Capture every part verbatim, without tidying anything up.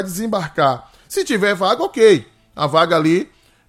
desembarcar. Se tiver vaga, ok. A vaga ali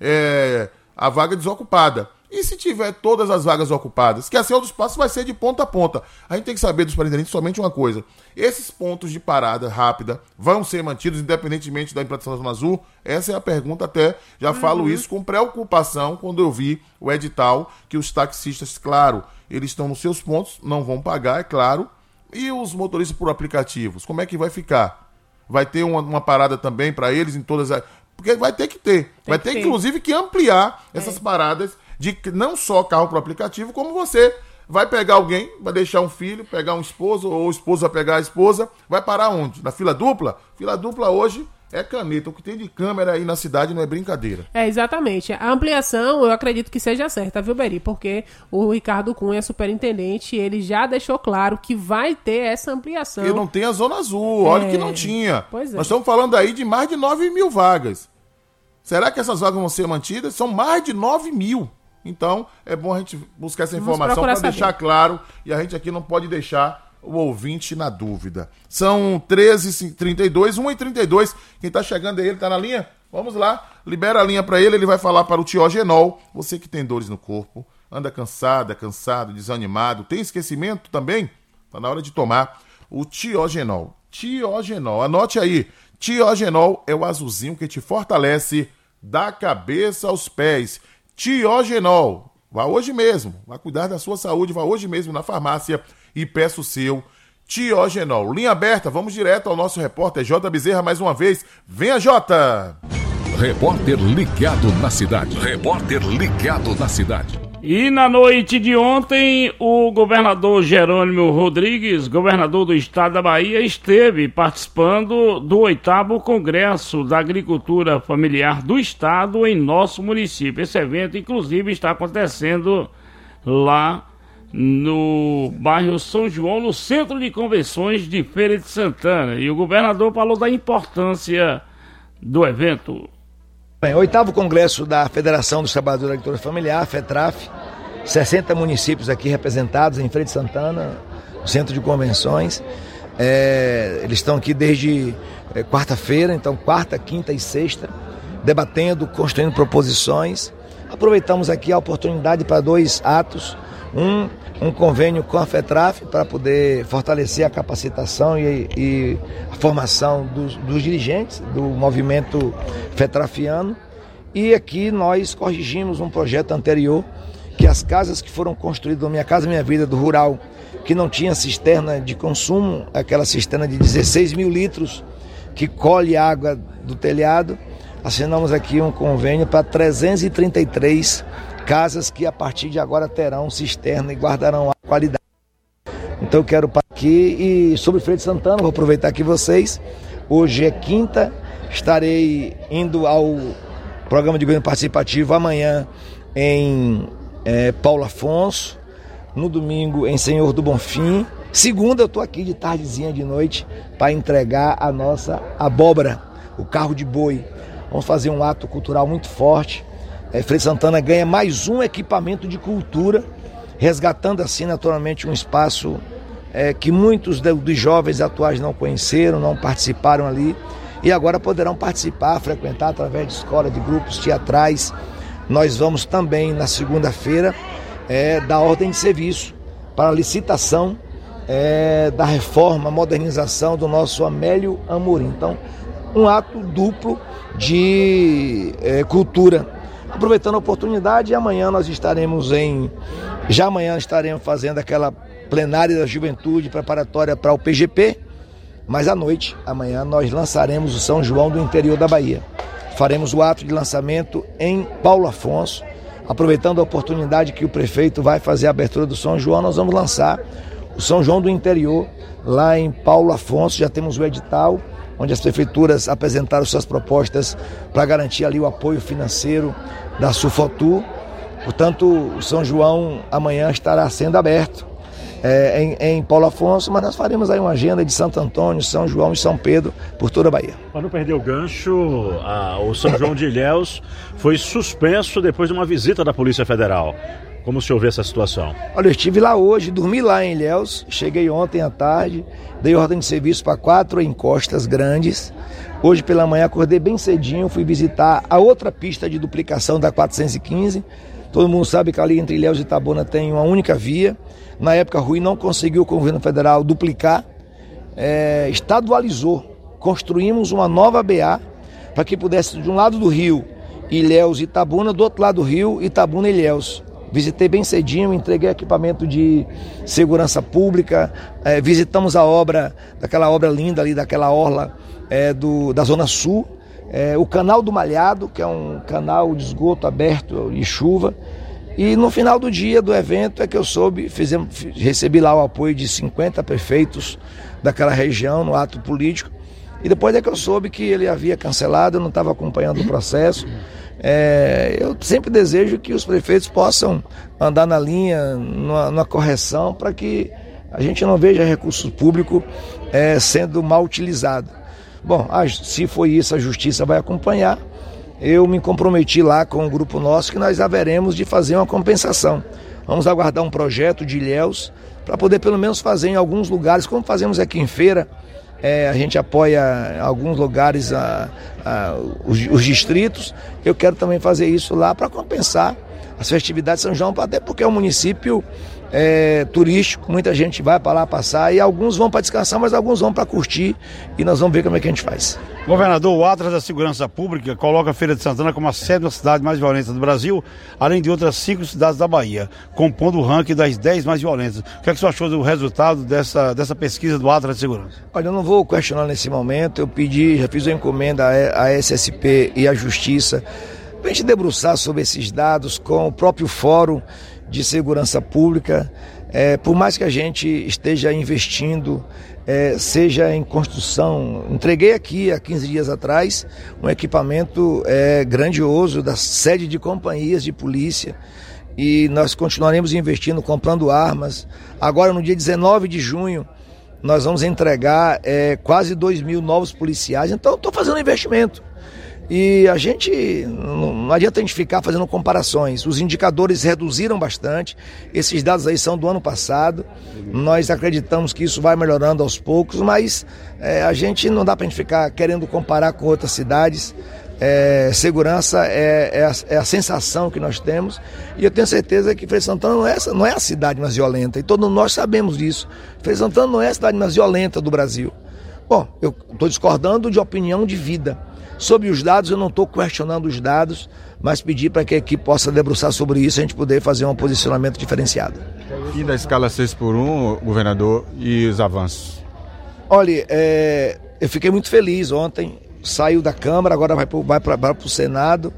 é a vaga desocupada. E se tiver todas as vagas ocupadas? Que a Senhora dos Passos vai ser de ponta a ponta. A gente tem que saber dos superintendentes somente uma coisa. Esses pontos de parada rápida vão ser mantidos independentemente da implantação da Zona Azul? Essa é a pergunta até. Já uhum. falo isso com preocupação quando eu vi o edital que os taxistas, claro, eles estão nos seus pontos, não vão pagar, é claro. E os motoristas por aplicativos, como é que vai ficar? Vai ter uma, uma parada também para eles em todas as... Porque vai ter que ter. Tem vai ter, ter, inclusive, que ampliar essas é. paradas de não só carro por aplicativo, como você vai pegar alguém, vai deixar um filho, pegar um esposo, ou o esposo vai pegar a esposa, vai parar onde? Na fila dupla? Fila dupla hoje é caneta. O que tem de câmera aí na cidade não é brincadeira. É, exatamente. A ampliação, eu acredito que seja certa, viu, Beri? Porque o Ricardo Cunha, superintendente, ele já deixou claro que vai ter essa ampliação. E não tem a Zona Azul, olha é... que não tinha. Pois é. Nós estamos falando aí de mais de nove mil vagas. Será que essas vagas vão ser mantidas? São mais de nove mil. Então, é bom a gente buscar essa informação para deixar claro, e a gente aqui não pode deixar o ouvinte na dúvida. São treze e trinta e dois, uma e trinta e dois. Quem está chegando é ele, está na linha? Vamos lá, libera a linha para ele, ele vai falar para o Tiogenol. Você que tem dores no corpo, anda cansada, cansado, desanimado, tem esquecimento também? Está na hora de tomar o Tiogenol. Tiogenol, anote aí. Tiogenol é o azulzinho que te fortalece da cabeça aos pés. Tiogenol, vá hoje mesmo, vá cuidar da sua saúde, vá hoje mesmo na farmácia e peça o seu Tiogenol. Linha aberta, vamos direto ao nosso repórter J. Bezerra mais uma vez. Venha, Jota! Repórter ligado na cidade. Repórter ligado na cidade. E na noite de ontem, o governador Jerônimo Rodrigues, governador do estado da Bahia, esteve participando do oitavo Congresso da Agricultura Familiar do Estado em nosso município. Esse evento, inclusive, está acontecendo lá no bairro São João, no Centro de Convenções de Feira de Santana. E o governador falou da importância do evento. Bem, oitavo Congresso da Federação dos Trabalhadores da Agricultura Familiar, FETRAF, sessenta municípios aqui representados em Feira de Santana, no Centro de Convenções. É, eles estão aqui desde é, quarta-feira, então quarta, quinta e sexta, debatendo, construindo proposições. Aproveitamos aqui a oportunidade para dois atos, um, um convênio com a FETRAF para poder fortalecer a capacitação e, e a formação dos, dos dirigentes do movimento fetrafiano, e aqui nós corrigimos um projeto anterior, que as casas que foram construídas, Minha Casa Minha Vida, do rural, que não tinha cisterna de consumo, aquela cisterna de dezesseis mil litros, que colhe água do telhado, assinamos aqui um convênio para trezentas e trinta e três casas que a partir de agora terão cisterna e guardarão a qualidade. Então eu quero para aqui, e sobre Feira de Santana, vou aproveitar aqui vocês, hoje é quinta, estarei indo ao programa de governo participativo amanhã em é, Paulo Afonso, no domingo em Senhor do Bonfim, segunda eu estou aqui de tardezinha de noite para entregar a nossa abóbora, o carro de boi. Vamos fazer um ato cultural muito forte. É, Feira de Santana ganha mais um equipamento de cultura, resgatando assim naturalmente um espaço é, que muitos de, dos jovens atuais não conheceram, não participaram ali, e agora poderão participar, frequentar através de escola, de grupos teatrais. Nós vamos também na segunda-feira é, dar ordem de serviço para a licitação é, da reforma, modernização do nosso Amélio Amorim. Então, um ato duplo de é, cultura. Aproveitando a oportunidade, amanhã nós estaremos em... Já amanhã estaremos fazendo aquela plenária da juventude preparatória para o P G P, mas à noite, amanhã, nós lançaremos o São João do interior da Bahia. Faremos o ato de lançamento em Paulo Afonso. Aproveitando a oportunidade que o prefeito vai fazer a abertura do São João, nós vamos lançar o São João do interior lá em Paulo Afonso. Já temos o edital, onde as prefeituras apresentaram suas propostas para garantir ali o apoio financeiro da Sufotur. Portanto, o São João amanhã estará sendo aberto é, em, em Paulo Afonso, mas nós faremos aí uma agenda de Santo Antônio, São João e São Pedro por toda a Bahia. Para não perder o gancho, a, o São João de Ilhéus foi suspenso depois de uma visita da Polícia Federal. Como o senhor vê essa situação? Olha, eu estive lá hoje, dormi lá em Ilhéus, cheguei ontem à tarde, dei ordem de serviço para quatro encostas grandes, Hoje pela manhã acordei bem cedinho, fui visitar a outra pista de duplicação da quatrocentos e quinze. Todo mundo sabe que ali entre Ilhéus e Itabuna tem uma única via. Na época Rui não conseguiu com o governo federal duplicar, é, estadualizou. Construímos uma nova B A para que pudesse, de um lado do rio, Ilhéus e Itabuna, do outro lado do rio, Itabuna e Ilhéus. Visitei bem cedinho, entreguei equipamento de segurança pública, é, visitamos a obra, daquela obra linda ali, daquela orla é, do, da Zona Sul, é, o Canal do Malhado, que é um canal de esgoto aberto de chuva, e no final do dia do evento é que eu soube, fizemos, recebi lá o apoio de cinquenta prefeitos daquela região no ato político, e depois é que eu soube que ele havia cancelado, eu não estava acompanhando o processo. É, eu sempre desejo que os prefeitos possam andar na linha, numa, numa correção, para que a gente não veja recurso público é, sendo mal utilizado. Bom, a, se foi isso, a justiça vai acompanhar. Eu me comprometi lá com o grupo nosso que nós haveremos de fazer uma compensação. Vamos aguardar um projeto de Ilhéus para poder pelo menos fazer em alguns lugares, como fazemos aqui em Feira. É, a gente apoia em alguns lugares a, a, os, os distritos. Eu quero também fazer isso lá para compensar as festividades de São João, até porque é um município é, turístico, muita gente vai para lá passar e alguns vão para descansar, mas alguns vão para curtir e nós vamos ver como é que a gente faz. Governador, o Atlas da Segurança Pública coloca a Feira de Santana como a sétima cidade mais violenta do Brasil, além de outras cinco cidades da Bahia, compondo o ranking das dez mais violentas. O que é que você achou do resultado dessa, dessa pesquisa do Atlas de Segurança? Olha, eu não vou questionar nesse momento, eu pedi, já fiz uma encomenda à S S P e à Justiça para a gente debruçar sobre esses dados com o próprio Fórum de Segurança Pública. É, por mais que a gente esteja investindo, é, seja em construção, entreguei aqui há quinze dias atrás um equipamento é, grandioso da sede de companhias de polícia e nós continuaremos investindo, comprando armas. Agora no dia dezenove de junho nós vamos entregar é, quase dois mil novos policiais, então estou fazendo investimento. E a gente, não adianta a gente ficar fazendo comparações, os indicadores reduziram bastante, esses dados aí são do ano passado, nós acreditamos que isso vai melhorando aos poucos, mas é, a gente não dá para a gente ficar querendo comparar com outras cidades. É, segurança é, é, a, é a sensação que nós temos e eu tenho certeza que Feira de Santana não é, não é a cidade mais violenta e todos nós sabemos disso. Feira de Santana não é a cidade mais violenta do Brasil. Bom, eu estou discordando de opinião de vida. Sobre os dados, eu não estou questionando os dados, mas pedir para que a equipe possa debruçar sobre isso e a gente poder fazer um posicionamento diferenciado. Fim da escala seis por um, governador, e os avanços? Olha, é, eu fiquei muito feliz ontem, saiu da Câmara, agora vai para vai o Senado,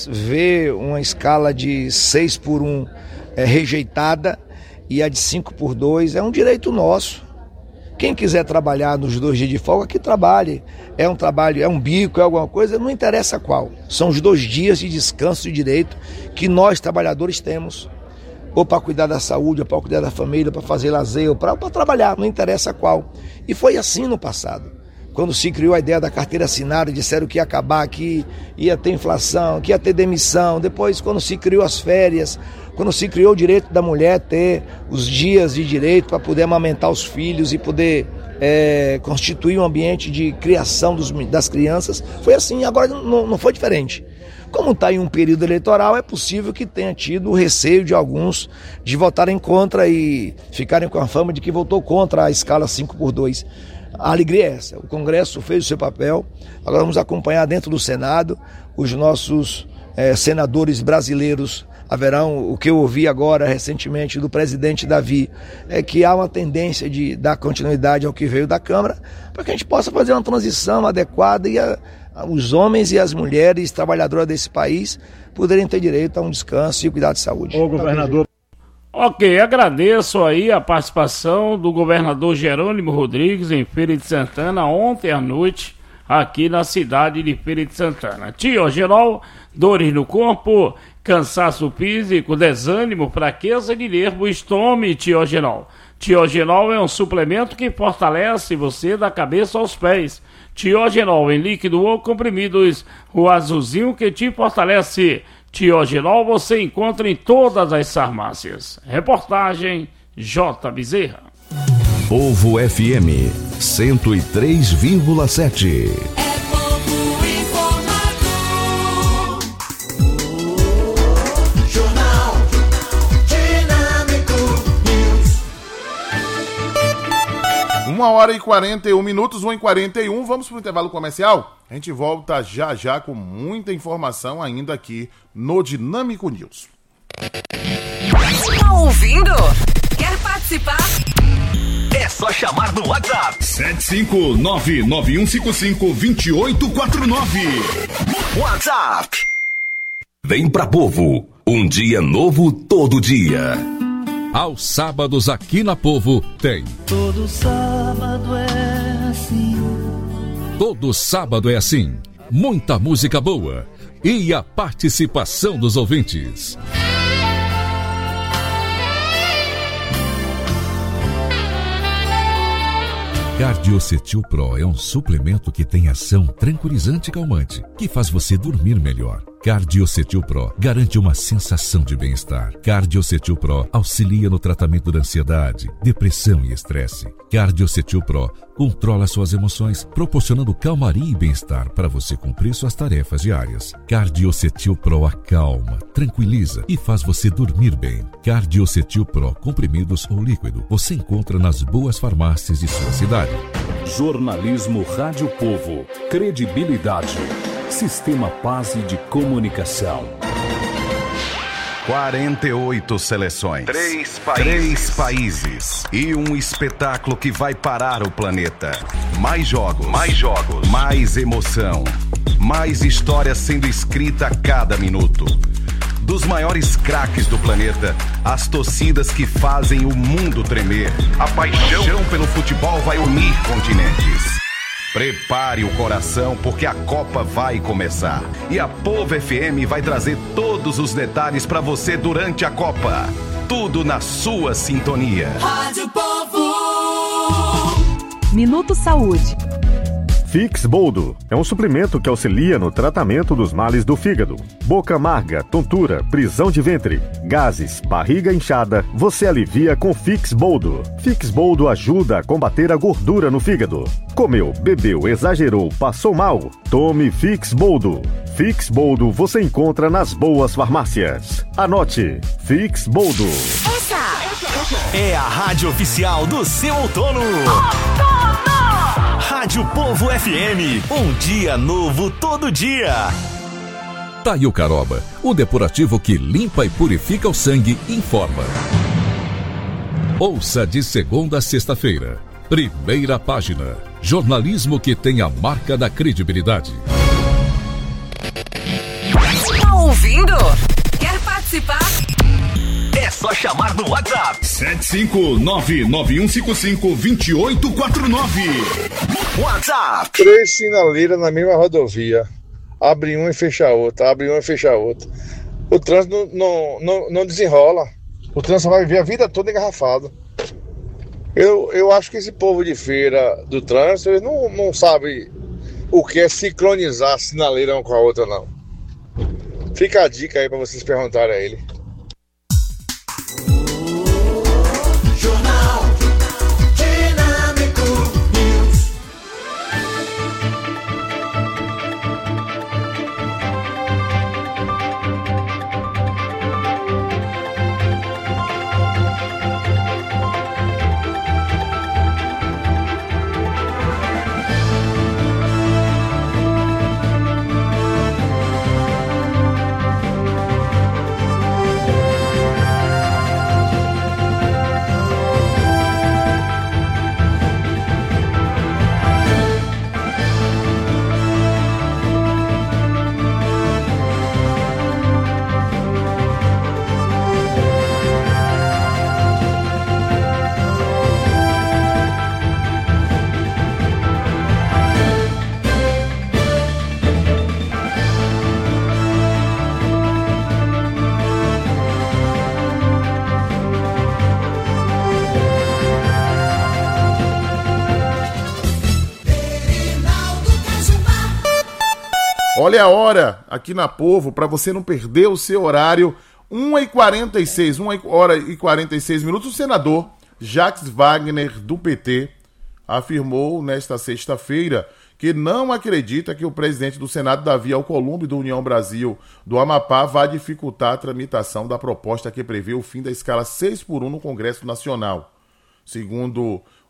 ver uma escala de seis por um é, rejeitada e a de cinco por dois é um direito nosso. Quem quiser trabalhar nos dois dias de folga, que trabalhe. É um trabalho, é um bico, é alguma coisa, não interessa qual. São os dois dias de descanso e direito que nós, trabalhadores, temos. Ou para cuidar da saúde, ou para cuidar da família, para fazer lazer, ou para trabalhar, não interessa qual. E foi assim no passado. Quando se criou a ideia da carteira assinada, disseram que ia acabar, que ia ter inflação, que ia ter demissão. Depois, quando se criou as férias, quando se criou o direito da mulher ter os dias de direito para poder amamentar os filhos e poder é, constituir um ambiente de criação dos, das crianças, foi assim, agora não, não foi diferente. Como está em um período eleitoral, é possível que tenha tido o receio de alguns de votarem contra e ficarem com a fama de que votou contra a escala cinco por dois. A alegria é essa, o Congresso fez o seu papel, agora vamos acompanhar dentro do Senado, os nossos é, senadores brasileiros haverão, o que eu ouvi agora recentemente do presidente Davi, é que há uma tendência de dar continuidade ao que veio da Câmara, para que a gente possa fazer uma transição adequada e a, a, os homens e as mulheres trabalhadoras desse país poderem ter direito a um descanso e cuidado de saúde. Ô, governador. Ok, agradeço aí a participação do governador Jerônimo Rodrigues em Feira de Santana ontem à noite, aqui na cidade de Feira de Santana. Tiogenol, dores no corpo, cansaço físico, desânimo, fraqueza de nervos, tome Tiogenol. Tiogenol é um suplemento que fortalece você da cabeça aos pés. Tiogenol em líquido ou comprimidos, o azulzinho que te fortalece. Tiogenol você encontra em todas as farmácias. Reportagem J. Bezerra. Povo F M cento e três vírgula sete. É Povo uma hora e quarenta e um minutos, uma e quarenta e um, vamos para o intervalo comercial? A gente volta já já com muita informação ainda aqui no Dinâmico News. Tá ouvindo? Quer participar? É só chamar no WhatsApp sete cinco nove nove um cinco cinco dois oito quatro nove. WhatsApp. Vem pra Povo, um dia novo todo dia. Aos sábados aqui na Povo tem. Todo sábado é assim. Todo sábado é assim. Muita música boa e a participação dos ouvintes. Cardiocetil Pro é um suplemento que tem ação tranquilizante e calmante, que faz você dormir melhor. Cardiocetil Pro garante uma sensação de bem-estar. Cardiocetil Pro auxilia no tratamento da ansiedade, depressão e estresse. Cardiocetil Pro controla suas emoções, proporcionando calmaria e bem-estar para você cumprir suas tarefas diárias. Cardiocetil Pro acalma, tranquiliza e faz você dormir bem. Cardiocetil Pro, comprimidos ou líquido, você encontra nas boas farmácias de sua cidade. Jornalismo Rádio Povo. Credibilidade. Sistema Paz de Comunicação. quarenta e oito seleções. Três países. Três países. E um espetáculo que vai parar o planeta. Mais jogos. Mais jogos. Mais emoção. Mais história sendo escrita a cada minuto. Dos maiores craques do planeta, as torcidas que fazem o mundo tremer. A paixão pelo futebol vai unir continentes. Prepare o coração porque a Copa vai começar. E a Povo F M vai trazer todos os detalhes para você durante a Copa. Tudo na sua sintonia. Rádio Povo. Minuto Saúde. Fix Boldo é um suplemento que auxilia no tratamento dos males do fígado. Boca amarga, tontura, prisão de ventre, gases, barriga inchada, você alivia com Fix Boldo. Fix Boldo ajuda a combater a gordura no fígado. Comeu, bebeu, exagerou, passou mal? Tome Fix Boldo. Fix Boldo você encontra nas boas farmácias. Anote, Fix Boldo. Essa é a rádio oficial do seu outono. Rádio Povo F M, um dia novo todo dia. Taio Caroba, o depurativo que limpa e purifica o sangue, informa. Ouça de segunda a sexta-feira. Primeira página. Jornalismo que tem a marca da credibilidade. Tá ouvindo? Quer participar? É só chamar no WhatsApp sete cinco nove nove um cinco cinco dois oito quatro nove. WhatsApp. Três sinaleiras na mesma rodovia. Abre uma e fecha a outra, abre uma e fecha a outra. O trânsito não, não, não, não desenrola. O trânsito vai viver a vida toda engarrafado. Eu, eu acho que esse povo de feira do trânsito, eles não, não sabe o que é sincronizar a sinaleira uma com a outra, não. Fica a dica aí pra vocês perguntarem a ele. Olha a hora aqui na Povo, para você não perder o seu horário. uma e quarenta e seis, uma hora e quarenta e seis minutos. O senador Jacques Wagner, do P T, afirmou nesta sexta-feira que não acredita que o presidente do Senado, Davi Alcolumbre, do União Brasil do Amapá, vai dificultar a tramitação da proposta que prevê o fim da escala seis por um no Congresso Nacional. Segundo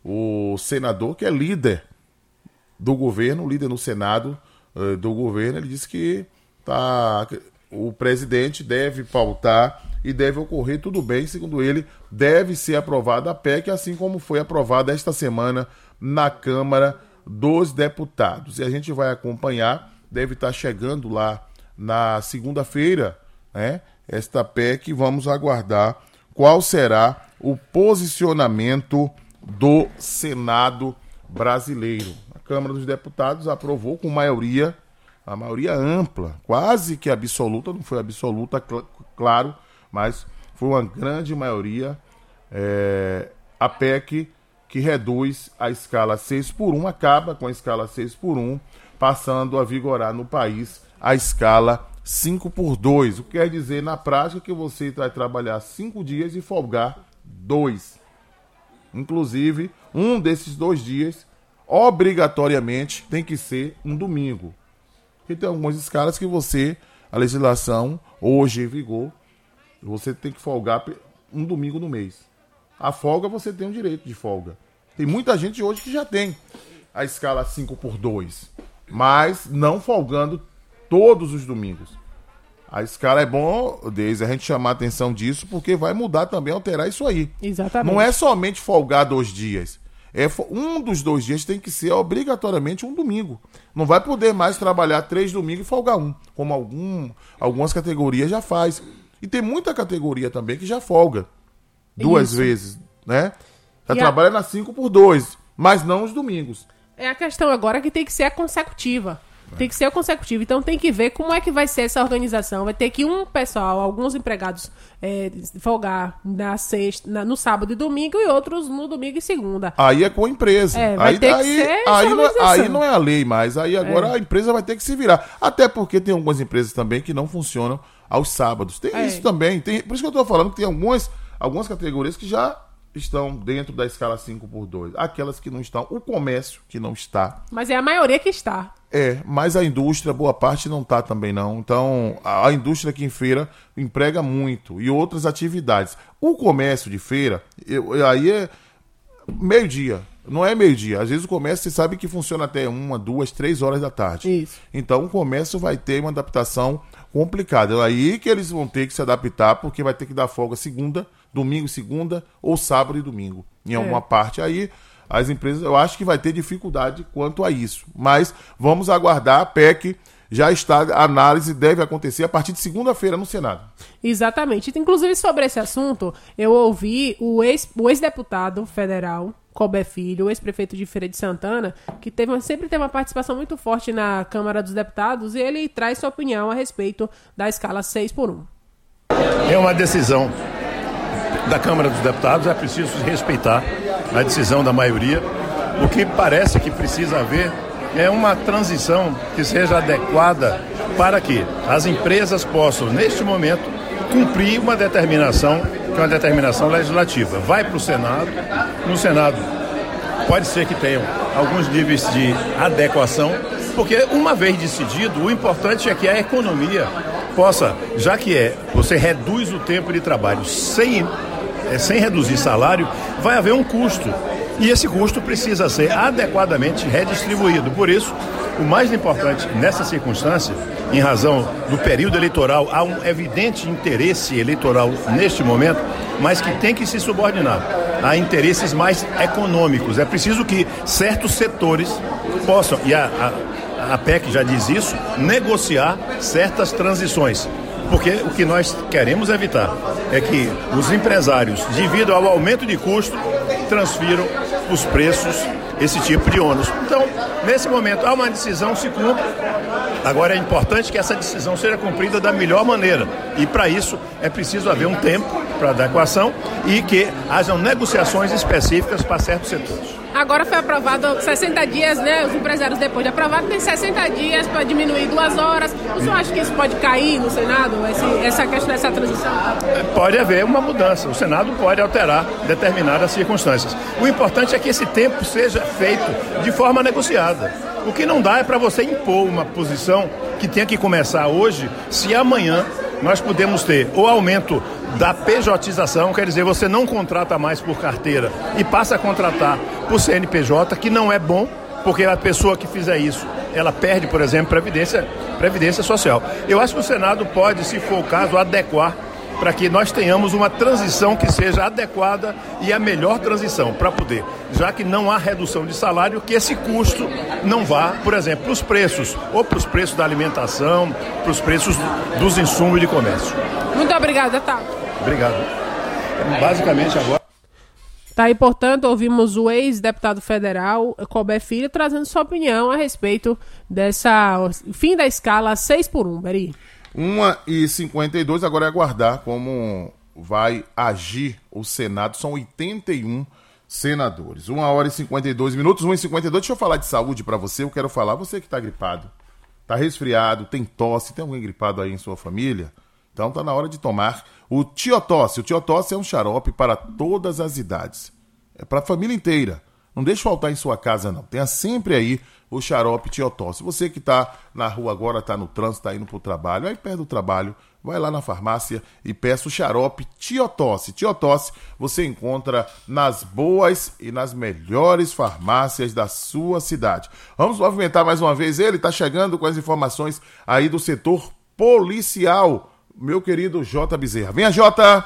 o senador, que é líder do governo, líder no Senado uh, do governo, ele disse que tá, o presidente deve pautar e deve ocorrer tudo bem, segundo ele, deve ser aprovada a P E C, assim como foi aprovada esta semana na Câmara dos Deputados. E a gente vai acompanhar, deve estar chegando lá na segunda-feira, né, esta P E C, vamos aguardar qual será o posicionamento do Senado brasileiro. A Câmara dos Deputados aprovou com maioria, a maioria ampla, quase que absoluta, não foi absoluta, cl- claro, mas foi uma grande maioria, é, a P E C que reduz a escala seis por um, acaba com a escala seis por um, passando a vigorar no país a escala cinco por dois. O que quer dizer, na prática, que você vai trabalhar cinco dias e folgar dois. Inclusive, um desses dois dias, obrigatoriamente, tem que ser um domingo. Porque tem algumas escalas que você, a legislação, hoje em vigor, você tem que folgar um domingo no mês. A folga, você tem o direito de folga. Tem muita gente hoje que já tem a escala cinco por dois, mas não folgando todos os domingos. A escala é bom, Deise, a gente chamar a atenção disso, porque vai mudar também, alterar isso aí. Exatamente. Não é somente folgar dois dias. É, um dos dois dias tem que ser obrigatoriamente um domingo. Não vai poder mais trabalhar três domingos e folgar um, como algum, algumas categorias já faz. E tem muita categoria também que já folga duas Isso. vezes, né? Já e trabalha a... na cinco por dois, mas não os domingos. É a questão agora que tem que ser a consecutiva. É. Tem que ser a consecutiva. Então tem que ver como é que vai ser essa organização. Vai ter que um pessoal, alguns empregados, é, folgar na sexta, na, no sábado e domingo, e outros no domingo e segunda. Aí é com a empresa. É, vai aí, ter aí, que ser aí, não, aí não é a lei mais. Aí agora é. a empresa vai ter que se virar. Até porque tem algumas empresas também que não funcionam aos sábados. Tem é. isso também. Tem, por isso que eu estou falando que tem algumas... Algumas categorias que já estão dentro da escala cinco por dois. Aquelas que não estão, o comércio que não está. Mas é a maioria que está. É, mas a indústria, boa parte não está também não. Então, a, a indústria aqui em feira emprega muito. E outras atividades. O comércio de feira, eu, eu, aí é meio-dia. Não é meio-dia. Às vezes o comércio, você sabe que funciona até uma, duas, três horas da tarde. Isso. Então, o comércio vai ter uma adaptação complicada. É aí que eles vão ter que se adaptar, porque vai ter que dar folga segunda, domingo, segunda, ou sábado e domingo. Em é. alguma parte aí, as empresas, eu acho que vai ter dificuldade quanto a isso. Mas vamos aguardar, a P E C já está, a análise deve acontecer a partir de segunda-feira no Senado. Exatamente. Inclusive, sobre esse assunto, eu ouvi o, ex, o ex-deputado federal, Colbert Filho, o ex-prefeito de Feira de Santana, que teve, sempre teve uma participação muito forte na Câmara dos Deputados, e ele traz sua opinião a respeito da escala seis por um. É uma decisão da Câmara dos Deputados, é preciso respeitar a decisão da maioria. O que parece que precisa haver é uma transição que seja adequada para que as empresas possam, neste momento, cumprir uma determinação, que é uma determinação legislativa. Vai para o Senado, no Senado pode ser que tenham alguns níveis de adequação, porque uma vez decidido, o importante é que a economia possa, já que é, você reduz o tempo de trabalho sem, é, sem reduzir salário, vai haver um custo. E esse custo precisa ser adequadamente redistribuído. Por isso, o mais importante nessa circunstância, em razão do período eleitoral, há um evidente interesse eleitoral neste momento, mas que tem que se subordinar a interesses mais econômicos. É preciso que certos setores possam, e a, a, a P E C já diz isso, negociar certas transições. Porque o que nós queremos evitar é que os empresários, devido ao aumento de custo, transfiram os preços, esse tipo de ônus. Então, nesse momento, há uma decisão, se cumpre. Agora é importante que essa decisão seja cumprida da melhor maneira. E para isso é preciso haver um tempo para adequação e que hajam negociações específicas para certos setores. Agora foi aprovado sessenta dias, né? Os empresários, depois de aprovado, tem sessenta dias para diminuir duas horas. O senhor acha que isso pode cair no Senado, esse, essa questão dessa transição? Pode haver uma mudança. O Senado pode alterar determinadas circunstâncias. O importante é que esse tempo seja feito de forma negociada. O que não dá é para você impor uma posição que tenha que começar hoje, se amanhã nós podemos ter o aumento da pejotização, quer dizer, você não contrata mais por carteira e passa a contratar por C N P J, que não é bom, porque a pessoa que fizer isso, ela perde, por exemplo, previdência, previdência social. Eu acho que o Senado pode, se for o caso, adequar para que nós tenhamos uma transição que seja adequada e a melhor transição para poder, já que não há redução de salário, que esse custo não vá, por exemplo, para os preços, ou para os preços da alimentação, para os preços dos insumos de comércio. Muito obrigada, tá? Obrigado. Basicamente agora... Tá aí, portanto, ouvimos o ex-deputado federal, Colbert Filho, trazendo sua opinião a respeito dessa fim da escala seis por um, Beri. uma e cinquenta e dois, agora é aguardar como vai agir o Senado. São oitenta e um senadores. uma hora e cinquenta e dois minutos, uma e cinquenta e dois. Deixa eu falar de saúde pra você. Eu quero falar, você que tá gripado, tá resfriado, tem tosse, tem alguém gripado aí em sua família? Então tá na hora de tomar o Tiotosse. O Tiotosse é um xarope para todas as idades. É para a família inteira. Não deixe faltar em sua casa, não. Tenha sempre aí o xarope Tiotosse. Você que está na rua agora, está no trânsito, está indo para o trabalho, aí perto do trabalho, vai lá na farmácia e peça o xarope Tiotosse. Tiotosse você encontra nas boas e nas melhores farmácias da sua cidade. Vamos movimentar mais uma vez ele. Está chegando com as informações aí do setor policial. Meu querido J. Bezerra. Venha, Jota!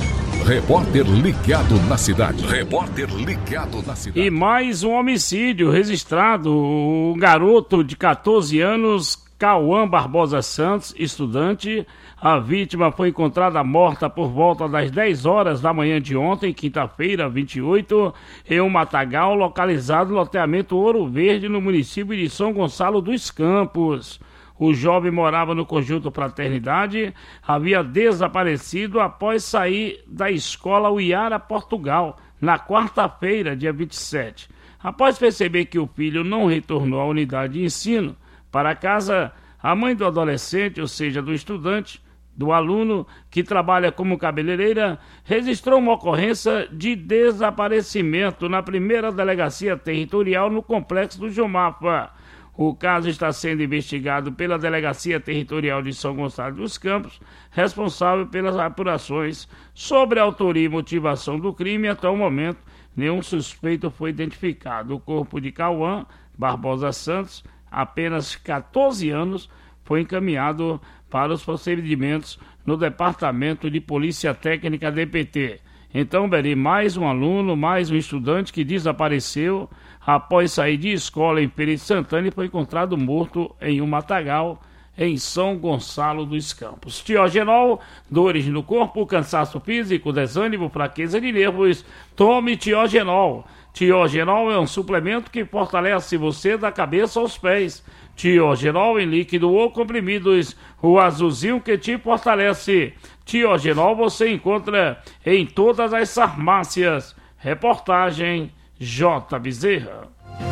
Repórter ligado na cidade. Repórter ligado na cidade. E mais um homicídio registrado. O garoto de catorze anos, Cauã Barbosa Santos, estudante. A vítima foi encontrada morta por volta das dez horas da manhã de ontem, quinta-feira, vinte e oito, em um matagal localizado no loteamento Ouro Verde, no município de São Gonçalo dos Campos. O jovem morava no conjunto Fraternidade, havia desaparecido após sair da escola Uiara, Portugal, na quarta-feira, dia vinte e sete. Após perceber que o filho não retornou à unidade de ensino para casa, a mãe do adolescente, ou seja, do estudante, do aluno que trabalha como cabeleireira, registrou uma ocorrência de desaparecimento na primeira delegacia territorial no complexo do Jomafa. O caso está sendo investigado pela Delegacia Territorial de São Gonçalo dos Campos, responsável pelas apurações sobre a autoria e motivação do crime. Até o momento, nenhum suspeito foi identificado. O corpo de Cauã Barbosa Santos, apenas catorze anos, foi encaminhado para os procedimentos no Departamento de Polícia Técnica D P T. Então, Beri, mais um aluno, mais um estudante que desapareceu após sair de escola em Feira de Santana e foi encontrado morto em um matagal em São Gonçalo dos Campos. Tiogenol, dores no corpo, cansaço físico, desânimo, fraqueza de nervos, tome Tiogenol. Tiogenol é um suplemento que fortalece você da cabeça aos pés. Tiogenol em líquido ou comprimidos, o azulzinho que te fortalece. Tiogenol você encontra em todas as farmácias. Reportagem J. Bezerra.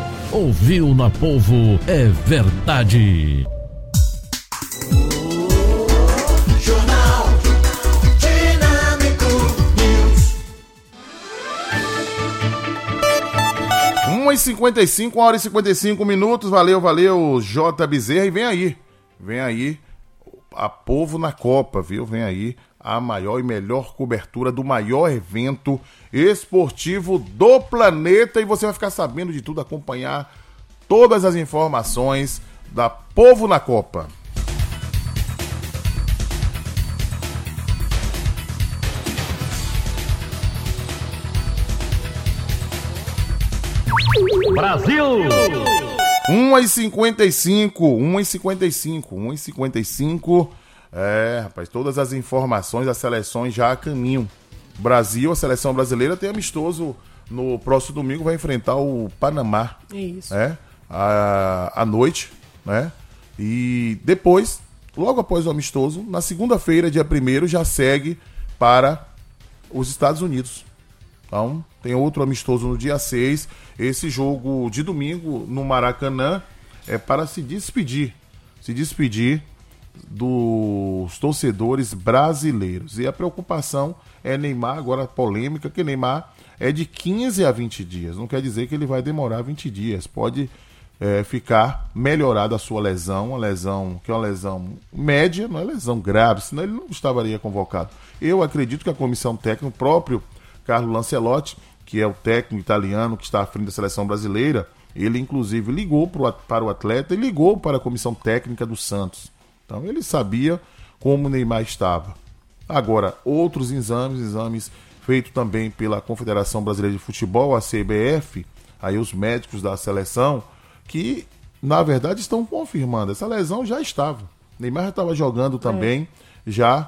Ouviu na Povo é verdade. Jornal Dinâmico News. uma e cinquenta e cinco, uma hora e cinquenta e cinco minutos. Valeu, valeu, J. Bezerra. E vem aí, vem aí a Povo na Copa, viu? Vem aí a maior e melhor cobertura do maior evento esportivo do planeta. E você vai ficar sabendo de tudo, acompanhar todas as informações da Povo na Copa. Brasil! uma e cinquenta e cinco, uma e cinquenta e cinco, uma e cinquenta e cinco. É, rapaz, todas as informações das seleções já a caminho. Brasil, a seleção brasileira tem amistoso no próximo domingo, vai enfrentar o Panamá. Isso. É, à, à noite, né? E depois, logo após o amistoso, na segunda-feira, dia primeiro, já segue para os Estados Unidos. Então, tem outro amistoso no dia seis. Esse jogo de domingo no Maracanã é para se despedir. Se despedir dos torcedores brasileiros. E a preocupação é Neymar, agora polêmica, que Neymar é de quinze a vinte dias. Não quer dizer que ele vai demorar vinte dias. Pode é, ficar melhorada a sua lesão, uma lesão que é uma lesão média, não é lesão grave, senão ele não estaria convocado. Eu acredito que a comissão técnica, o próprio Carlo Lancelotti, que é o técnico italiano que está à frente da seleção brasileira, ele inclusive ligou pro, para o atleta e ligou para a comissão técnica do Santos. Então ele sabia como o Neymar estava. Agora, outros exames, exames feitos também pela Confederação Brasileira de Futebol, a C B F, aí os médicos da seleção, que na verdade estão confirmando, essa lesão já estava. Neymar já estava jogando também, é. já,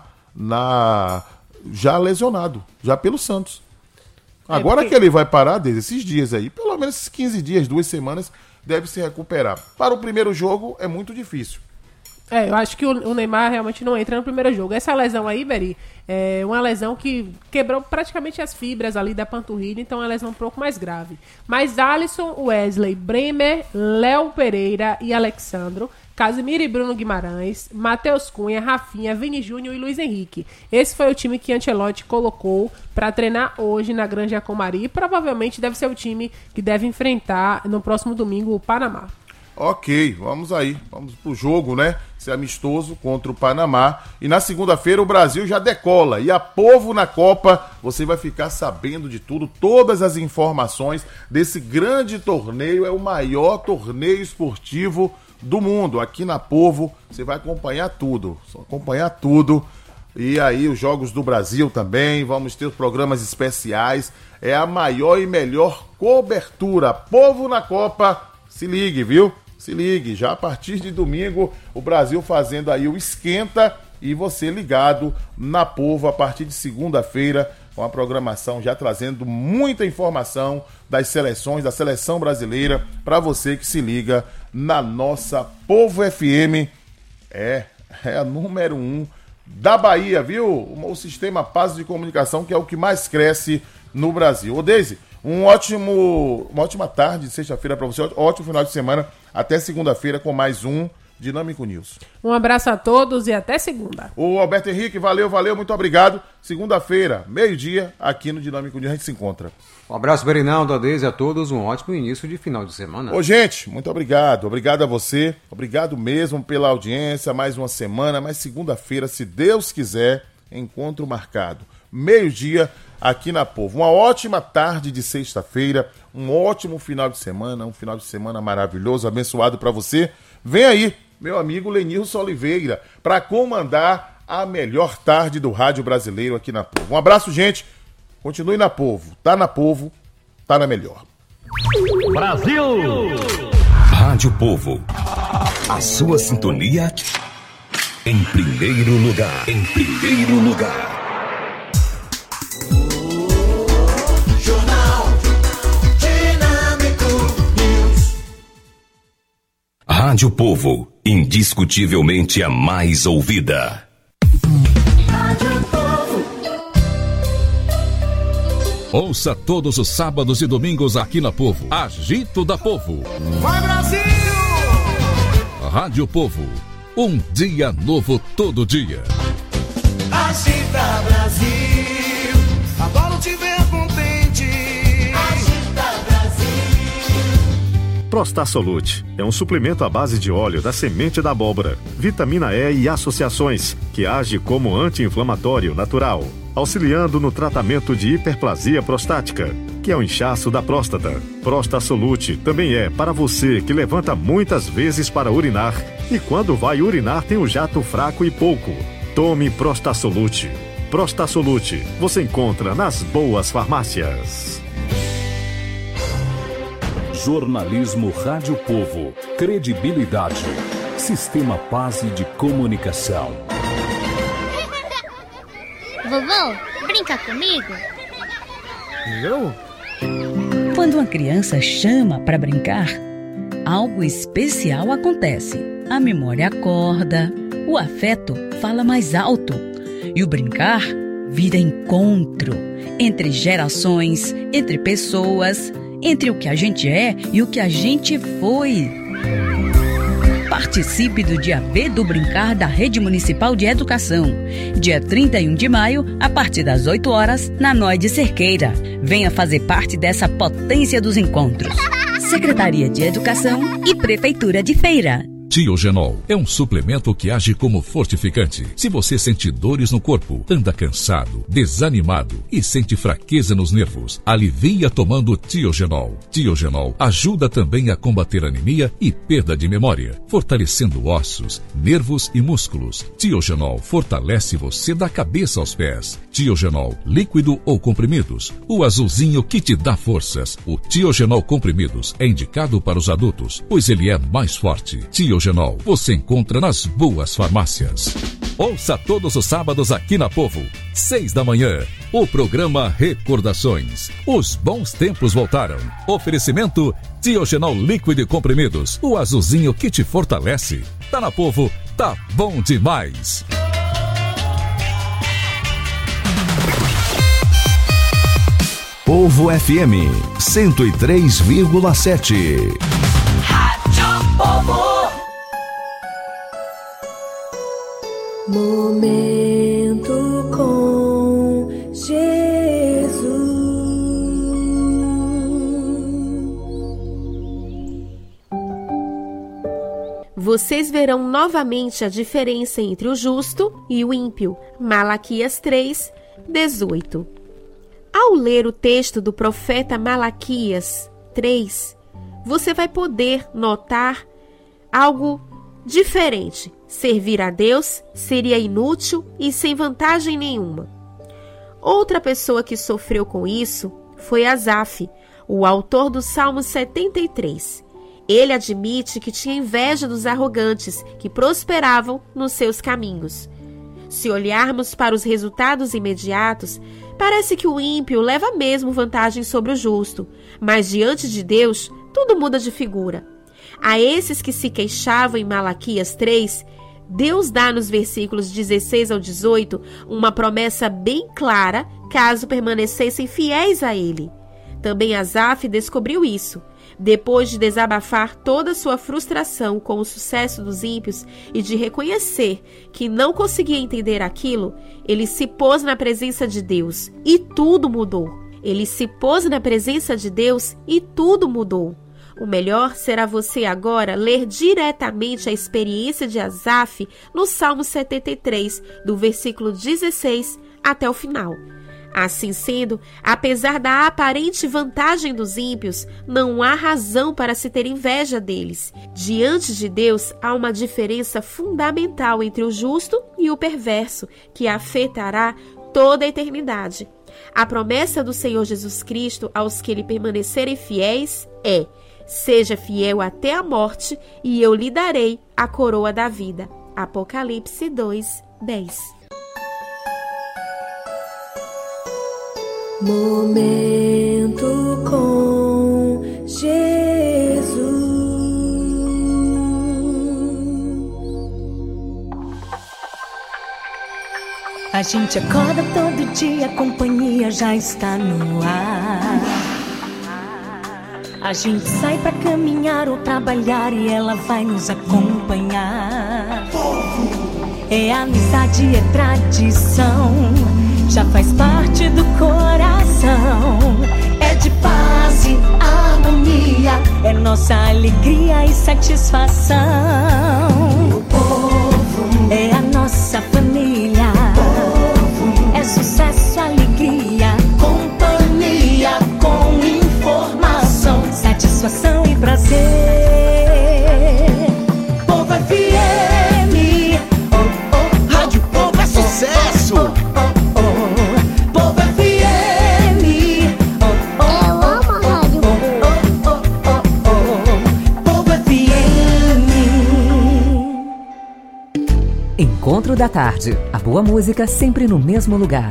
na, já lesionado, já pelo Santos. Agora é porque... que ele vai parar desde esses dias aí, pelo menos esses quinze dias, duas semanas, deve se recuperar. Para o primeiro jogo é muito difícil. É, eu acho que o Neymar realmente não entra no primeiro jogo. Essa lesão aí, Beri, é uma lesão que quebrou praticamente as fibras ali da panturrilha, então é uma lesão um pouco mais grave. Mas Alisson, Wesley, Bremer, Léo Pereira e Alexandro, Casemiro e Bruno Guimarães, Matheus Cunha, Rafinha, Vini Júnior e Luiz Henrique. Esse foi o time que Ancelotti colocou para treinar hoje na Granja Comari e provavelmente deve ser o time que deve enfrentar no próximo domingo o Panamá. Ok, vamos aí, vamos pro jogo, né? Ser amistoso contra o Panamá. E na segunda-feira o Brasil já decola. E a Povo na Copa, você vai ficar sabendo de tudo, todas as informações desse grande torneio. É o maior torneio esportivo do mundo. Aqui na Povo, você vai acompanhar tudo, acompanhar tudo. E aí os Jogos do Brasil também, vamos ter os programas especiais. É a maior e melhor cobertura. Povo na Copa, se ligue, viu? Se ligue, já a partir de domingo, o Brasil fazendo aí o esquenta e você ligado na Povo a partir de segunda-feira, com a programação já trazendo muita informação das seleções, da seleção brasileira, para você que se liga na nossa Povo F M. É, é a número um da Bahia, viu? O, o sistema Paz de Comunicação, que é o que mais cresce no Brasil. Ô, Deise, um ótimo, uma ótima tarde de sexta-feira para você, ótimo final de semana. Até segunda-feira com mais um Dinâmico News. Um abraço a todos e até segunda. O Alberto Henrique, valeu, valeu, muito obrigado. Segunda-feira, meio-dia, aqui no Dinâmico News a gente se encontra. Um abraço, Berinaldo, a Deise, a todos, um ótimo início de final de semana. Ô, gente, muito obrigado, obrigado a você, obrigado mesmo pela audiência, mais uma semana, mas segunda-feira, se Deus quiser, encontro marcado. Meio-dia, aqui na Povo. Uma ótima tarde de sexta-feira, um ótimo final de semana, um final de semana maravilhoso, abençoado para você. Vem aí, meu amigo Lenilson Oliveira, para comandar a melhor tarde do rádio brasileiro aqui na Povo. Um abraço, gente. Continue na Povo. Tá na Povo, tá na melhor. Brasil! Rádio Povo. A sua sintonia em primeiro lugar. Em primeiro lugar. Rádio Povo, indiscutivelmente a mais ouvida. Rádio Povo. Ouça todos os sábados e domingos aqui na Povo. Agito da Povo. Vai, Brasil! Rádio Povo, um dia novo todo dia. Agita, Brasil. Adoro te ver contente. Agita, Brasil. Prostasolute é um suplemento à base de óleo da semente da abóbora, vitamina E e associações, que age como anti-inflamatório natural, auxiliando no tratamento de hiperplasia prostática, que é o inchaço da próstata. Prostasolute também é para você que levanta muitas vezes para urinar e quando vai urinar tem um jato fraco e pouco. Tome Prostasolute. Prostasolute você encontra nas boas farmácias. Jornalismo Rádio Povo. Credibilidade. Sistema Paz de Comunicação. Vovô, brinca comigo? Eu? Quando uma criança chama para brincar, algo especial acontece. A memória acorda, o afeto fala mais alto e o brincar vira encontro entre gerações, entre pessoas, entre o que a gente é e o que a gente foi. Participe do Dia B do Brincar da Rede Municipal de Educação. Dia trinta e um de maio, a partir das oito horas, na Noide Cerqueira. Venha fazer parte dessa potência dos encontros. Secretaria de Educação e Prefeitura de Feira. Tiogenol é um suplemento que age como fortificante. Se você sente dores no corpo, anda cansado, desanimado e sente fraqueza nos nervos, alivia tomando Tiogenol. Tiogenol ajuda também a combater anemia e perda de memória, fortalecendo ossos, nervos e músculos. Tiogenol fortalece você da cabeça aos pés. Tiogenol, líquido ou comprimidos, o azulzinho que te dá forças. O Tiogenol comprimidos é indicado para os adultos, pois ele é mais forte. Tiogenol você encontra nas boas farmácias. Ouça todos os sábados aqui na Povo, seis da manhã, o programa Recordações. Os bons tempos voltaram. Oferecimento Tiogenol líquido e comprimidos, o azulzinho que te fortalece. Tá na Povo, tá bom demais. Povo F M cento e três vírgula sete. Rádio Povo. Momento com Jesus. Vocês verão novamente a diferença entre o justo e o ímpio. Malaquias três, dezoito. Ao ler o texto do profeta Malaquias três, você vai poder notar algo diferente. Servir a Deus seria inútil e sem vantagem nenhuma. Outra pessoa que sofreu com isso foi Asaf, o autor do Salmo setenta e três. Ele admite que tinha inveja dos arrogantes que prosperavam nos seus caminhos. Se olharmos para os resultados imediatos, parece que o ímpio leva mesmo vantagem sobre o justo, mas diante de Deus, tudo muda de figura. A esses que se queixavam em Malaquias três, Deus dá nos versículos dezesseis ao dezoito uma promessa bem clara caso permanecessem fiéis a Ele. Também Asaf descobriu isso. Depois de desabafar toda a sua frustração com o sucesso dos ímpios e de reconhecer que não conseguia entender aquilo, ele se pôs na presença de Deus e tudo mudou. Ele se pôs na presença de Deus e tudo mudou. O melhor será você agora ler diretamente a experiência de Asaf no Salmo setenta e três, do versículo dezesseis até o final. Assim sendo, apesar da aparente vantagem dos ímpios, não há razão para se ter inveja deles. Diante de Deus, há uma diferença fundamental entre o justo e o perverso, que afetará toda a eternidade. A promessa do Senhor Jesus Cristo aos que lhe permanecerem fiéis é: seja fiel até a morte, e eu lhe darei a coroa da vida. Apocalipse dois, dez. Momento com Jesus. A gente acorda todo dia, a companhia já está no ar. A gente sai pra caminhar ou trabalhar e ela vai nos acompanhar. É amizade, é tradição, já faz parte do coração. É de paz e harmonia, é nossa alegria e satisfação. O povo é a nossa família, é sucesso, alegria, companhia com informação, satisfação e prazer. Povo F M, oh, oh, Rádio Povo é sucesso. Oh, oh, oh, Povo F M, oh, oh, eu amo a Rádio oh, oh, oh, oh, oh, Povo F M. Encontro da Tarde. A boa música sempre no mesmo lugar.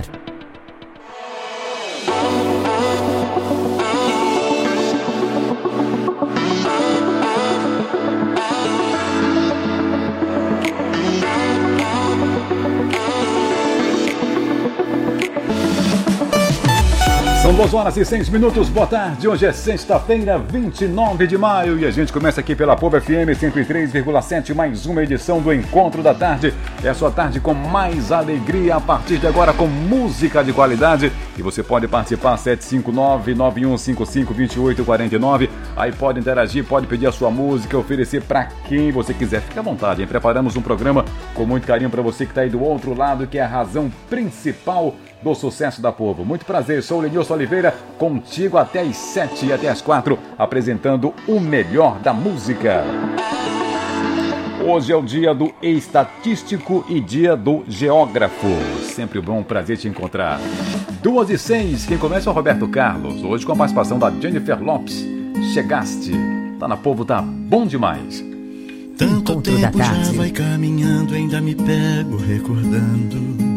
São duas horas e seis minutos, boa tarde. Hoje é sexta-feira, vinte e nove de maio, e a gente começa aqui pela Povo F M cento e três vírgula sete, mais uma edição do Encontro da Tarde, É a sua tarde com mais alegria a partir de agora com música de qualidade. E você pode participar sete cinco nove, nove um cinco cinco, dois oito quatro nove. Aí pode interagir, pode pedir a sua música, oferecer para quem você quiser. Fique à vontade, hein? Preparamos um programa com muito carinho para você que está aí do outro lado, que é a razão principal do sucesso da Povo. Muito prazer, sou o Lenilson Oliveira, contigo até às sete e até às quatro, apresentando o melhor da música. Hoje é o dia do estatístico e dia do geógrafo. Sempre um bom prazer te encontrar. Duas e seis, quem começa é o Roberto Carlos. Hoje com a participação da Jennifer Lopes. Chegaste. Tá na Povo, tá bom demais. Tanto Encontro tempo já vai caminhando, ainda me pego recordando.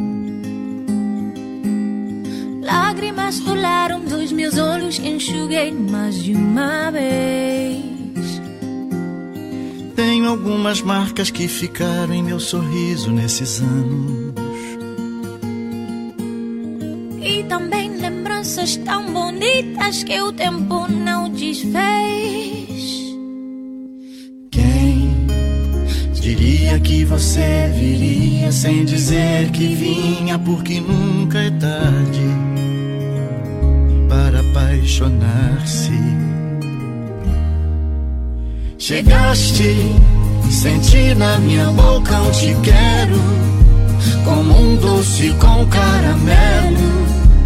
Lágrimas rolaram dos meus olhos, enxuguei mais de uma vez. Tenho algumas marcas que ficaram em meu sorriso nesses anos. E também lembranças tão bonitas que o tempo não desfez. Quem diria que você viria sem dizer que vinha, porque nunca é tarde para apaixonar-se. Chegaste, senti na minha boca um te quero, como um doce com caramelo.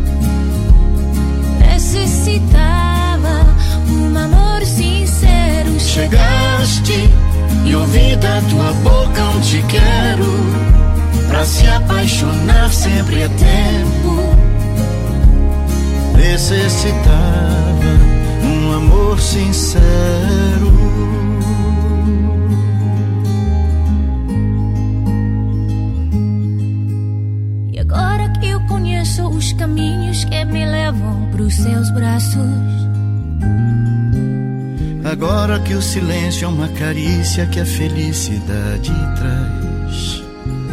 Necessitava um amor sincero. Chegaste e ouvi da tua boca um te quero, pra se apaixonar sempre é tempo. Necessitava um amor sincero. E agora que eu conheço os caminhos que me levam pros seus braços, agora que o silêncio é uma carícia que a felicidade traz,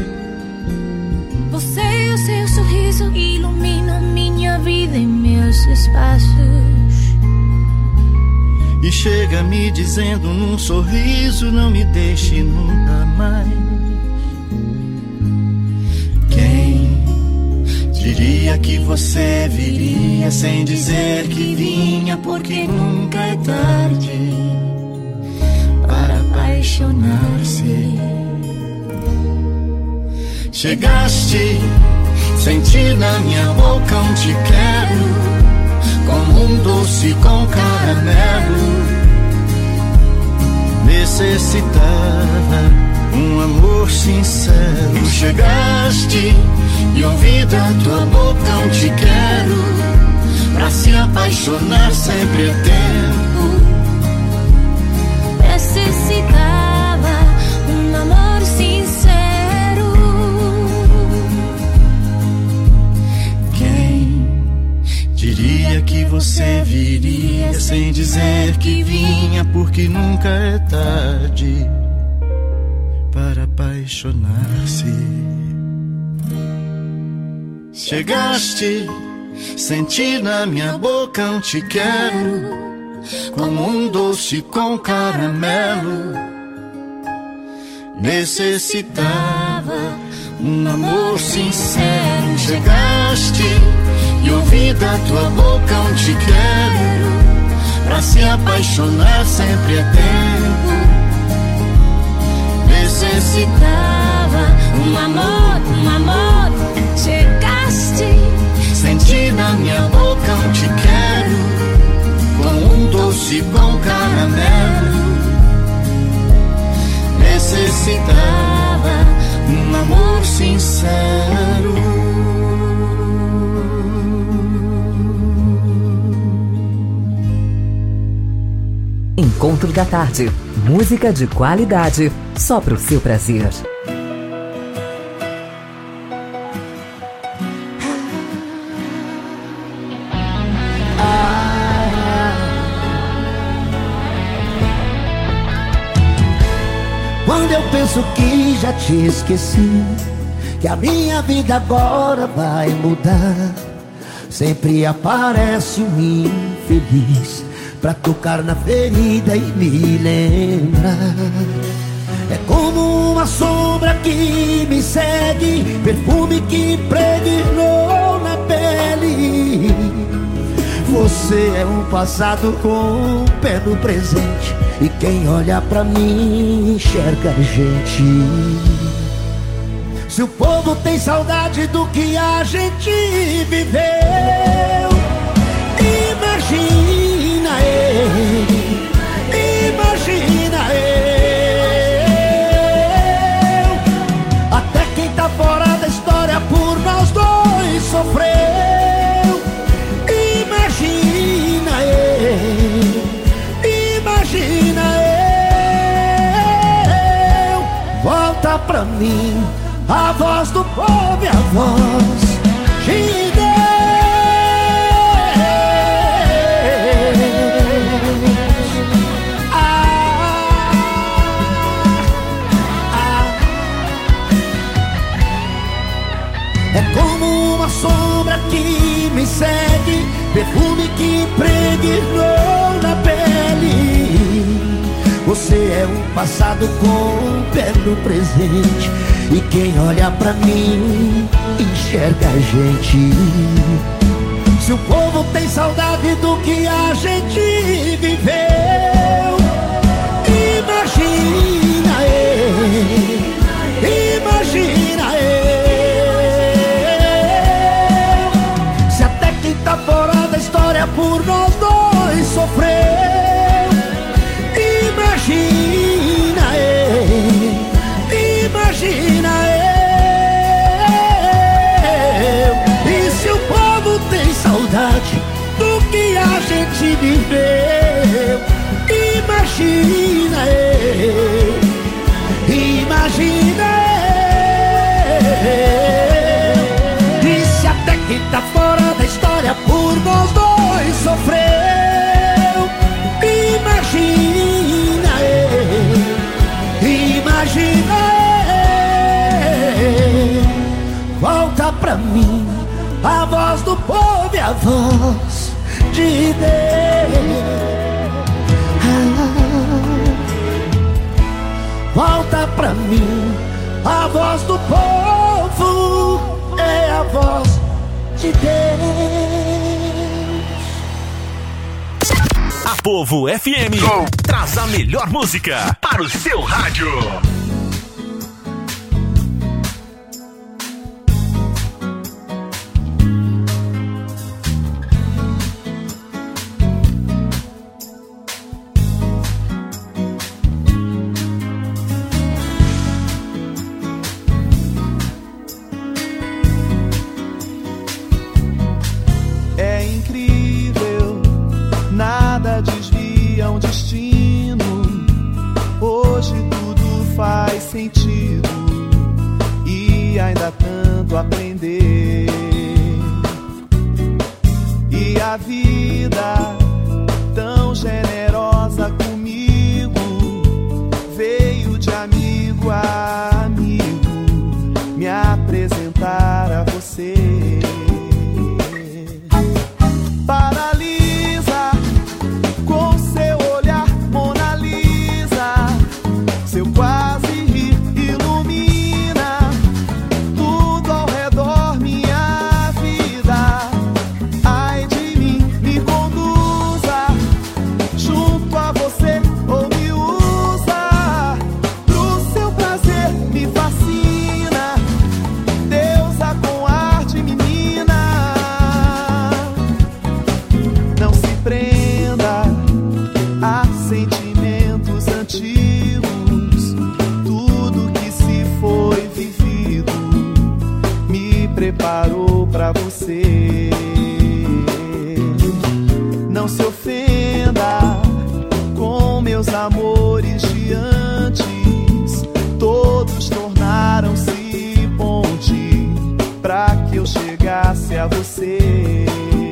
você e o seu sorriso iluminam minha vida e meus espaços. E chega me dizendo num sorriso, não me deixe nunca mais. Quem diria que você viria sem dizer que vinha, porque nunca é tarde para apaixonar-se. Chegaste, senti na minha boca um te quero, como um doce com caramelo. Necessitava um amor sincero. Chegaste e ouvi da tua boca um te quero, pra se apaixonar sempre é tempo. Necessitava um amor sincero. Quem diria que você viria sem dizer que vinha, porque nunca é tarde para apaixonar-se. Chegaste, senti na minha boca um te quero, como um doce com caramelo. Necessitava um amor sincero. Chegaste e ouvi da tua boca um te quero, pra se apaixonar sempre é tempo. Necessitava um amor, um amor. Chegaste, senti na minha boca um te quero, com um doce com caramelo. Necessitava um amor sincero. Encontro da Tarde. Música de qualidade, só pro seu prazer. Quando eu penso que já te esqueci, que a minha vida agora vai mudar, sempre aparece um infeliz pra tocar na ferida e me lembrar É como uma sombra que me segue, perfume que impregnou na pele. Você é um passado com o pé no presente, e quem olha pra mim enxerga a gente. Se o povo tem saudade do que a gente viveu, imagina ele, imagina eu. Até quem tá fora da história por nós dois sofreu. Imagina eu, imagina eu. Volta pra mim a voz do povo e a voz de Deus. Ah, ah. É como uma sombra que me segue, perfume que impregnou na pele. Você é um passado com o pé no presente, e quem olha pra mim enxerga a gente. Se o povo tem saudade do que a gente viveu, imagina ele, imagina eu. Se até quem tá fora da história por nós dois sofreu, imagina ele, imagina eu. E se o povo tem saudade do que a gente viveu, imagina eu, imagina eu. E se até quem tá fora da história por nós dois sofreu, imagina eu, imagina eu. Volta pra mim a voz do povo e a voz de Deus. Ah, volta pra mim a voz do povo, é a voz de Deus. A Povo F M traz a melhor música para o seu rádio. É incrível, nada desvia um destino. Hoje tudo faz sentido e ainda há tanto a aprender. E a vida tão generosa comigo veio de amigo a amigo me apresentar a você. Paralisa com seu olhar, Mona Lisa. Seu quase rir ilumina tudo ao redor, minha vida. Ai de mim, me conduza junto a você ou me usa pro seu prazer, me fascina. Deusa com ar de menina. Não se prenda a sentimentos antigos. Tudo que se foi vivido me preparou pra você. Não se ofenda com meus amores de antes. Todos tornaram-se ponte pra que eu chegasse a você.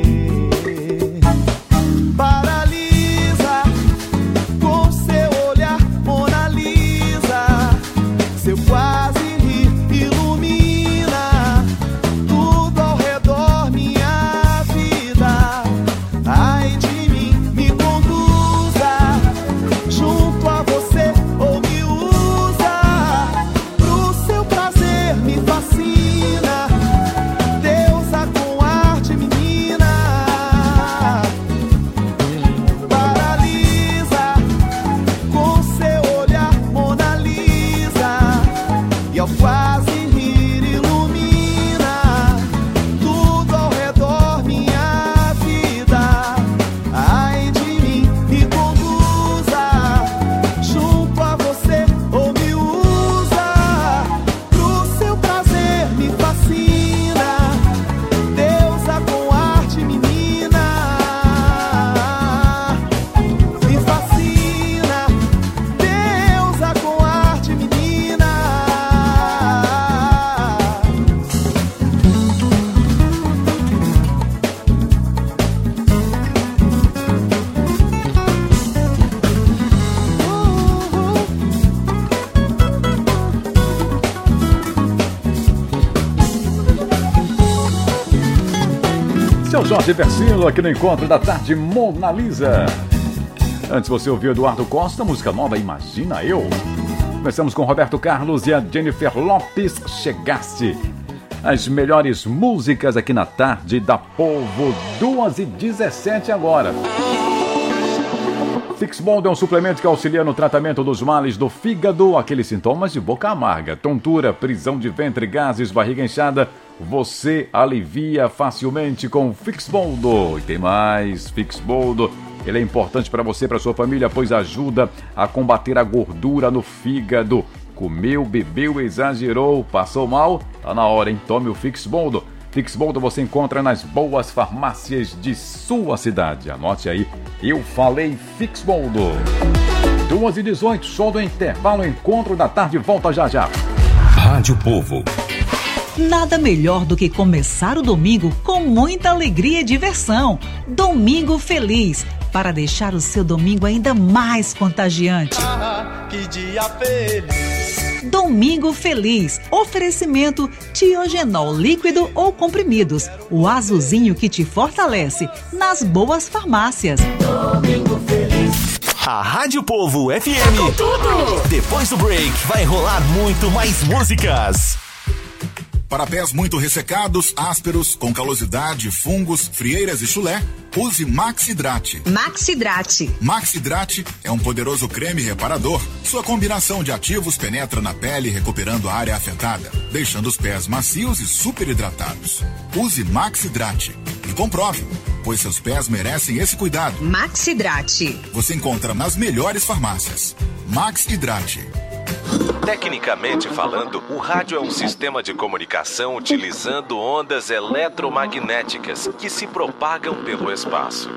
Paralisa com seu olhar, Mona Lisa. Seu quase rir ilumina tudo ao redor, minha vida. Ai de mim, me conduza junto a você ou me usa Seu Jorge Versilo aqui no Encontro da Tarde, Mona Lisa. Antes você ouviu Eduardo Costa, música nova, Imagina Eu. Começamos com Roberto Carlos e a Jennifer Lopes, Chegaste. As melhores músicas aqui na Tarde da Povo, duas e dezessete agora. Fixbold é um suplemento que auxilia no tratamento dos males do fígado, aqueles sintomas de boca amarga, tontura, prisão de ventre, gases, barriga inchada. Você alivia facilmente com Fixbold. E tem mais, Fixbold. Ele é importante para você e para sua família, pois ajuda a combater a gordura no fígado. Comeu, bebeu, exagerou, passou mal? Tá na hora, hein? Tome o Fixbold. Fixbold você encontra nas boas farmácias de sua cidade. Anote aí, eu falei Fixbold. duas e dezoito, show do intervalo, Encontro da Tarde, volta já já. Rádio Povo. Nada melhor do que começar o domingo com muita alegria e diversão. Domingo Feliz, para deixar o seu domingo ainda mais contagiante. Ah, que dia feliz! Domingo Feliz. Oferecimento Tiogenol líquido ou comprimidos. O azulzinho que te fortalece. Nas boas farmácias. Domingo Feliz. A Rádio Povo F M. Com tudo. Depois do break, vai rolar muito mais músicas. Para pés muito ressecados, ásperos, com calosidade, fungos, frieiras e chulé, use Maxidrate. Maxidrate. Maxidrate é um poderoso creme reparador. Sua combinação de ativos penetra na pele, recuperando a área afetada, deixando os pés macios e super hidratados. Use Maxidrate e comprove, pois seus pés merecem esse cuidado. Maxidrate. Você encontra nas melhores farmácias. Maxidrate. Tecnicamente falando, o rádio é um sistema de comunicação utilizando ondas eletromagnéticas que se propagam pelo espaço.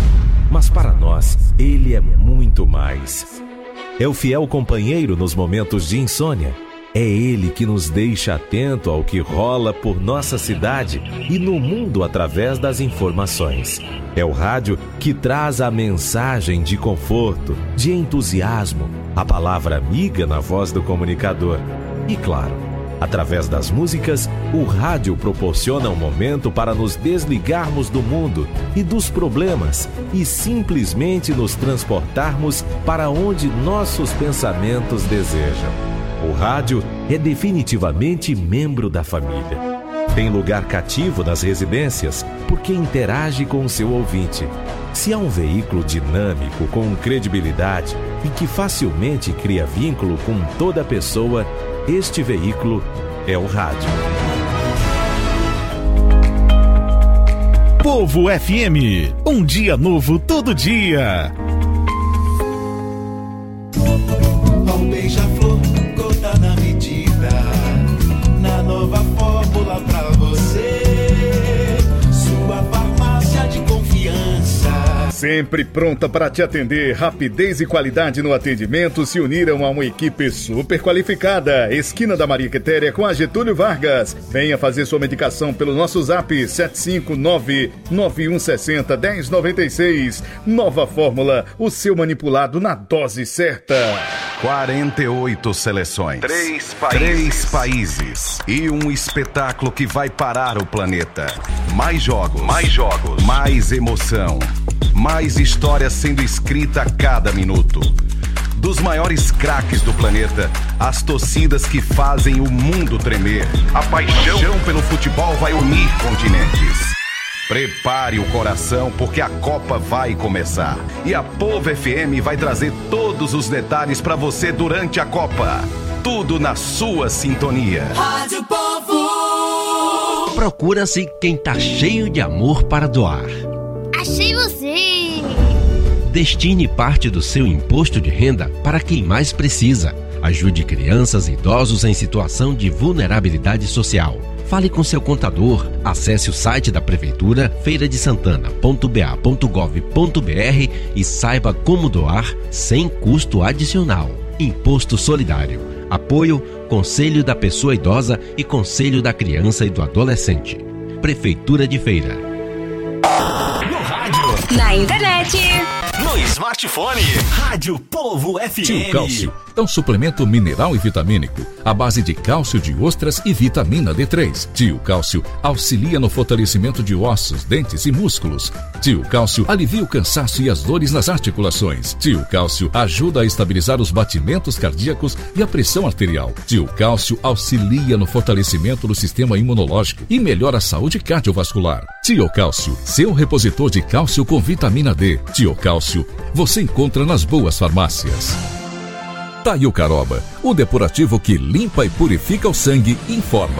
Mas para nós, ele é muito mais. É o fiel companheiro nos momentos de insônia. É ele que nos deixa atento ao que rola por nossa cidade e no mundo através das informações. É o rádio que traz a mensagem de conforto, de entusiasmo, a palavra amiga na voz do comunicador. E claro, através das músicas, o rádio proporciona um momento para nos desligarmos do mundo e dos problemas e simplesmente nos transportarmos para onde nossos pensamentos desejam. O rádio é definitivamente membro da família. Tem lugar cativo nas residências porque interage com o seu ouvinte. Se há um veículo dinâmico, com credibilidade e que facilmente cria vínculo com toda pessoa, este veículo é o rádio. Povo F M, um dia novo todo dia. Um beija-flor, gota na medida, na nova fórmula pra você, sua farmácia de confiança. Sempre pronta para te atender, rapidez e qualidade no atendimento se uniram a uma equipe super qualificada. Esquina da Maria Quitéria com a Getúlio Vargas. Venha fazer sua medicação pelo nosso zap sete cinco nove, nove um seis zero, um zero nove seis. Nova fórmula, o seu manipulado na dose certa. quarenta e oito seleções, três países. três países e um espetáculo que vai parar o planeta. Mais jogos, mais jogos, mais emoção, mais história sendo escrita a cada minuto. Dos maiores craques do planeta, as torcidas que fazem o mundo tremer. A paixão pelo futebol vai unir continentes. Prepare o coração porque a Copa vai começar. E a Povo F M vai trazer todos os detalhes para você durante a Copa. Tudo na sua sintonia. Rádio Povo. Procura-se quem tá cheio de amor para doar. Achei você! Destine parte do seu imposto de renda para quem mais precisa. Ajude crianças e idosos em situação de vulnerabilidade social. Fale com seu contador, acesse o site da Prefeitura, feira de santana ponto b a ponto gov ponto b r e saiba como doar sem custo adicional. Imposto Solidário. Apoio Conselho da Pessoa Idosa e Conselho da Criança e do Adolescente. Prefeitura de Feira. No rádio. Na internet. no smartphone. Rádio Povo F M. Tio Cálcio é um suplemento mineral e vitamínico à base de cálcio de ostras e vitamina D três. Tio Cálcio auxilia no fortalecimento de ossos, dentes e músculos. Tio Cálcio alivia o cansaço e as dores nas articulações. Tio Cálcio ajuda a estabilizar os batimentos cardíacos e a pressão arterial. Tio Cálcio auxilia no fortalecimento do sistema imunológico e melhora a saúde cardiovascular. Tio Cálcio, seu repositor de cálcio com vitamina D. Tio Cálcio, você encontra nas boas farmácias. Taiucaroba, o depurativo que limpa e purifica o sangue, informa.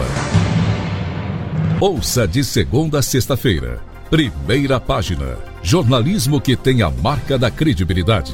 Ouça de segunda a sexta-feira. Primeira página. Jornalismo que tem a marca da credibilidade.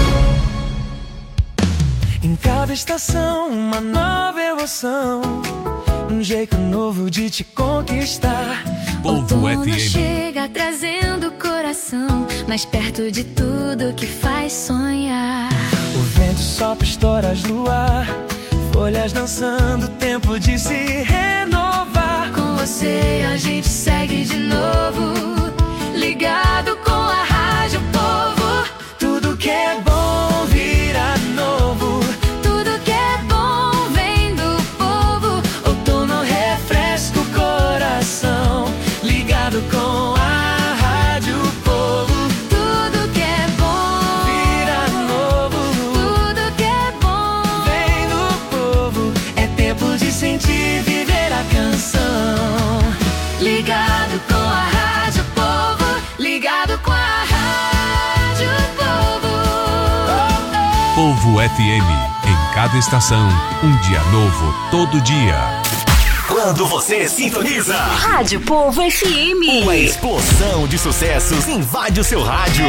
Em cada estação, uma nova emoção. Um jeito novo de te conquistar. Povo F M chega trazendo o coração mais perto de tudo que faz sonhar. O vento sopra histórias no ar, folhas dançando, tempo de se renovar. Com você a gente segue de novo, ligado com a Rádio Povo. Tudo que é bom vira novo. Tudo que é bom vem do povo. Outono refresca o coração, ligado com a Rádio Povo. Tudo que é bom vira novo. Tudo que é bom vem do povo. É tempo de sentir, viver a canção. Ligado com a Rádio Povo. Ligado com a Rádio Povo. Povo F M, em cada estação, um dia novo, todo dia. Quando você sintoniza Rádio Povo F M, uma explosão de sucessos invade o seu rádio.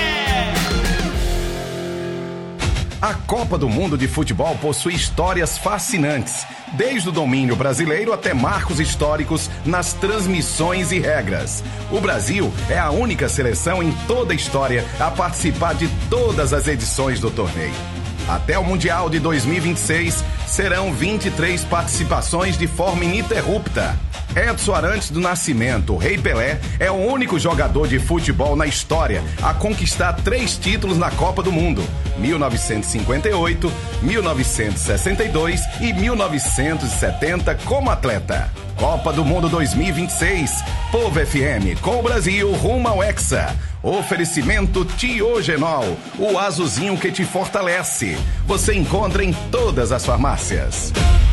A Copa do Mundo de Futebol possui histórias fascinantes, desde o domínio brasileiro até marcos históricos nas transmissões e regras. O Brasil é a única seleção em toda a história a participar de todas as edições do torneio. Até o Mundial de dois mil e vinte e seis, serão vinte e três participações de forma ininterrupta. Edson Arantes do Nascimento, o Rei Pelé, é o único jogador de futebol na história a conquistar três títulos na Copa do Mundo: mil novecentos e cinquenta e oito, mil novecentos e sessenta e dois e mil novecentos e setenta como atleta. Copa do Mundo dois mil e vinte e seis, Povo F M, com o Brasil rumo ao Hexa. Oferecimento Tiogenol, o azulzinho que te fortalece. Você encontra em todas as farmácias.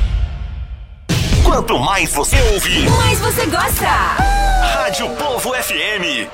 Quanto mais você ouve, mais você gosta. Rádio Povo F M.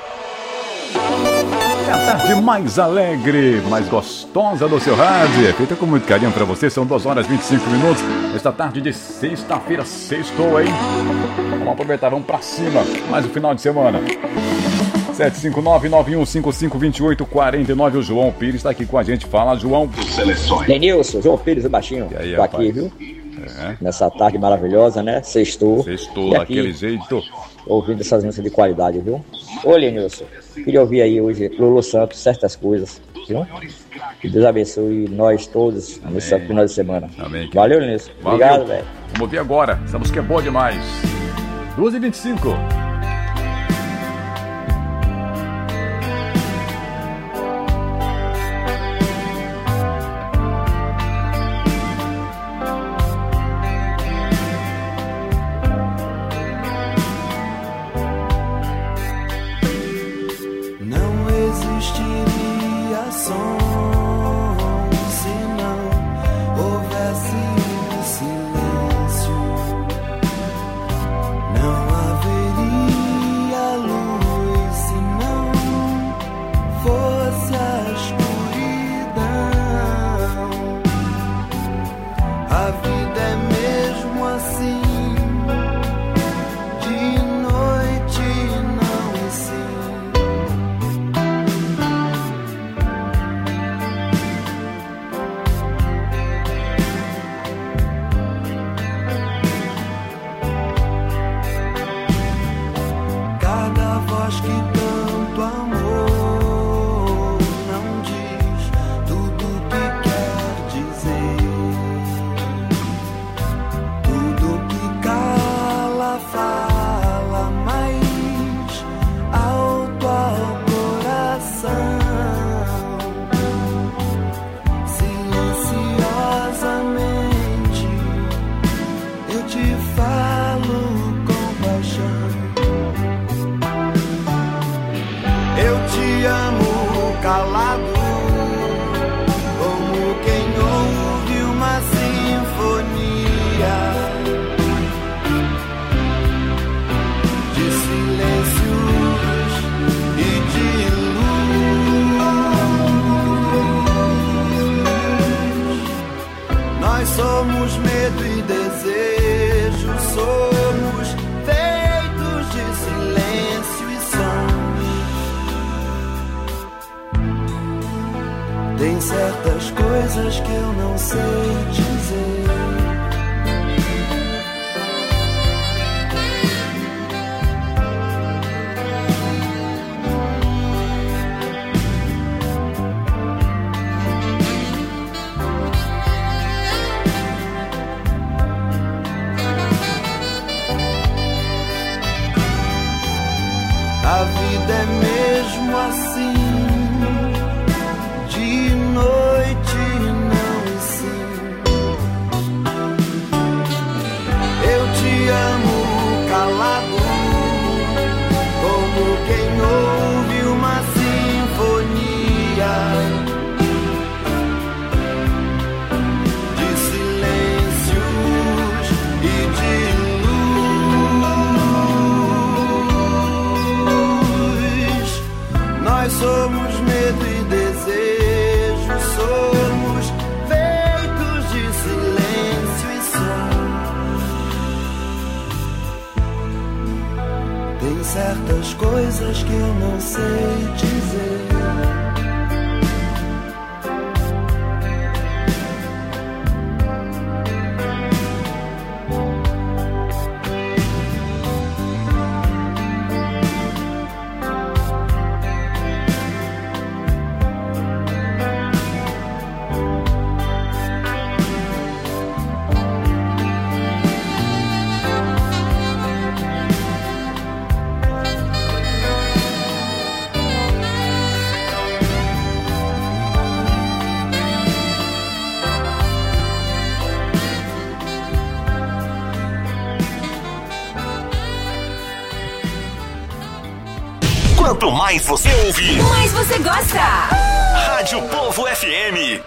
É a tarde mais alegre, mais gostosa do seu rádio. É feita com muito carinho pra você. São duas horas e vinte e cinco minutos. Esta tarde de sexta-feira, sextou, hein? Vamos aproveitar, vamos pra cima. Mais um final de semana. sete cinco nove, nove um cinco cinco, dois oito quatro nove. O João Pires está aqui com a gente. Fala, João. Seleções. Denilson, João Pires, o baixinho. E aí, tô rapaz? aqui, viu? É. Nessa tarde maravilhosa, né? Sextou. Sextou, daquele jeito. Ouvindo essas músicas de qualidade, viu? Ô, Lenilson, queria ouvir aí hoje Lulu Santos, certas coisas, viu? Que Deus abençoe nós todos nesse final de semana. Amém. Valeu, Lenilson. Obrigado, velho. Vamos ouvir agora. Essa música é boa demais. duas e vinte e cinco. Não haveria eu não sei dizer. A vida é mesmo assim, de noite não e sim. Eu te amo calado, como quem ouve uma sinfonia de silêncios e de nós somos medo e desejo, somos feitos de silêncio e som. Tem certas coisas que eu não sei dizer. Quanto mais você ouve, mais você gosta. Rádio Povo F M.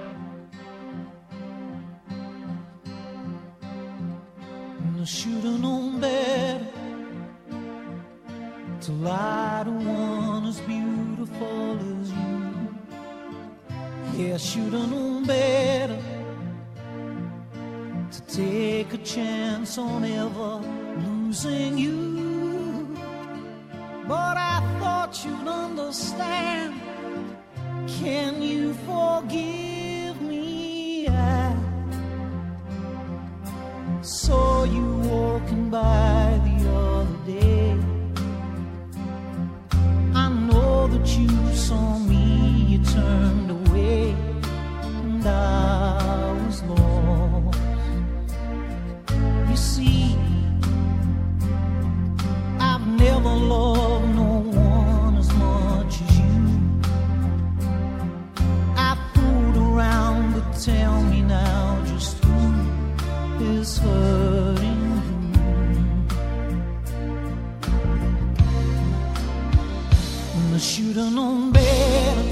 I should've known better to lie to one as beautiful as you. Yeah, I should've known better to take a chance on ever losing you. But I thought you'd understand. Can you forgive me? I saw you walking by the other day. I know that you saw me, you turned away, and I was lost. You see, I've never loved no one as much as you. I fooled around, but tell me now just who is hurting you. And I should've known better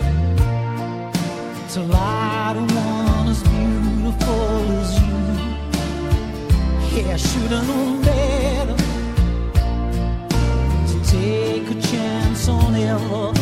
to lie to one as beautiful as you. Yeah, I should've known better to take a chance on ever